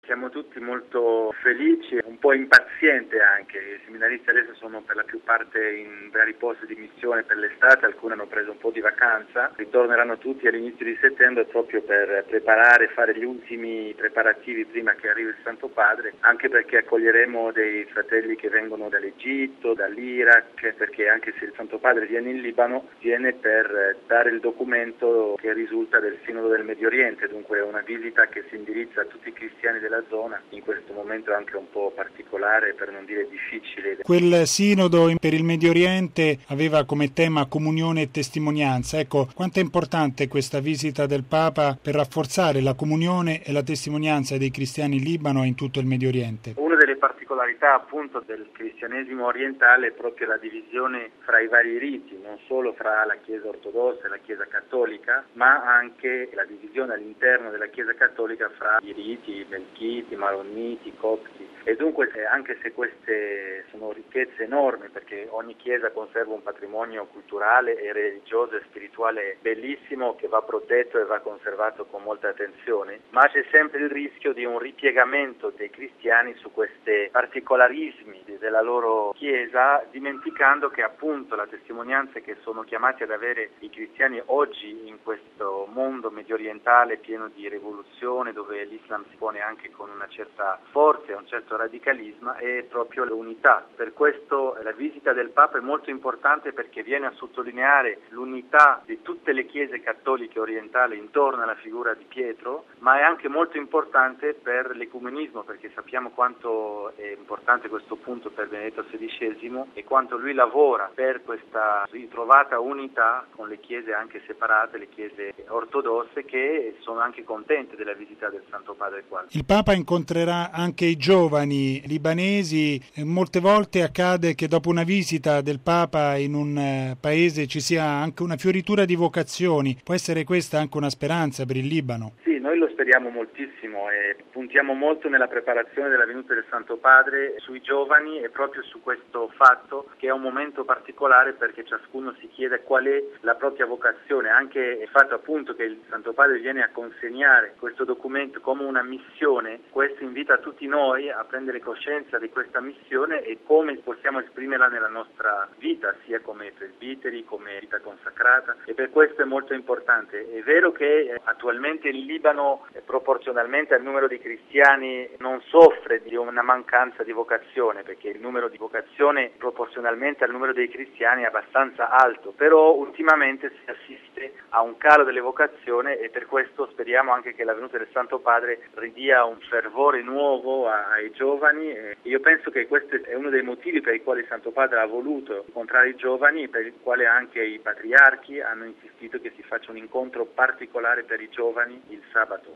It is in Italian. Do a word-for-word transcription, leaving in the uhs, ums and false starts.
Siamo tutti molto felici, un po' impazienti anche. I seminaristi adesso sono per la più parte in vari posti di missione per l'estate, alcuni hanno preso un po' di vacanza, ritorneranno tutti all'inizio di settembre proprio per preparare, fare gli ultimi preparativi prima che arrivi il Santo Padre, anche perché accoglieremo dei fratelli che vengono dall'Egitto, dall'Iraq, perché anche se il Santo Padre viene in Libano, viene per dare il documento che risulta del Sinodo del Medio Oriente, dunque è una visita che si indirizza a tutti i cristiani della zona, in questo momento anche un po' particolare, per non dire difficile. Quel sinodo per il Medio Oriente aveva come tema comunione e testimonianza. Ecco, quanto è importante questa visita del Papa per rafforzare la comunione e la testimonianza dei cristiani in Libano e in tutto il Medio Oriente? Una delle particolarità appunto del cristianesimo orientale è proprio la divisione fra i vari riti, non solo fra la Chiesa ortodossa e la Chiesa cattolica, ma anche la divisione all'interno della Chiesa cattolica fra i riti melchiti, maronniti, copti. E dunque anche se queste sono ricchezze enormi, perché ogni chiesa conserva un patrimonio culturale e religioso e spirituale bellissimo che va protetto e va conservato con molta attenzione, ma c'è sempre il rischio di un ripiegamento dei cristiani su questi particolarismi della loro chiesa, dimenticando che appunto la testimonianza che sono chiamati ad avere i cristiani oggi in questo mondo medio orientale pieno di rivoluzione, dove l'Islam si pone anche con una certa forza e un certo radicalismo, è proprio l'unità. Per questo la visita del Papa è molto importante, perché viene a sottolineare l'unità di tutte le chiese cattoliche orientali intorno alla figura di Pietro, ma è anche molto importante per l'ecumenismo, perché sappiamo quanto è importante questo punto per Benedetto sedicesimo e quanto lui lavora per questa ritrovata unità con le chiese anche separate, le chiese ortodosse, che sono anche contente della visita del Santo Padre qua. Il Papa incontrerà anche i giovani libanesi. Molte volte accade che dopo una visita del Papa in un paese ci sia anche una fioritura di vocazioni. Può essere questa anche una speranza per il Libano? Sì, noi lo speriamo moltissimo e puntiamo molto nella preparazione della venuta del Santo Padre sui giovani e proprio su questo fatto, che è un momento particolare perché ciascuno si chiede qual è la propria vocazione. Anche il fatto appunto che il Santo Padre viene a consegnare questo documento come una missione, questo invita tutti noi a prendere coscienza di questa missione e come possiamo esprimerla nella nostra vita, sia come presbiteri, come vita consacrata, e per questo è molto importante. È vero che attualmente il Libano, proporzionalmente al numero di cristiani, non soffre di una mancanza di vocazione, perché il numero di vocazione proporzionalmente al numero dei cristiani è abbastanza alto, però ultimamente si assiste a un calo delle vocazioni e per questo speriamo anche che la venuta del Santo Padre ridia un fervore nuovo ai giovani. Io penso che questo è uno dei motivi per i quali il Santo Padre ha voluto incontrare i giovani, per il quale anche i patriarchi hanno insistito che si faccia un incontro particolare per i giovani il sabato.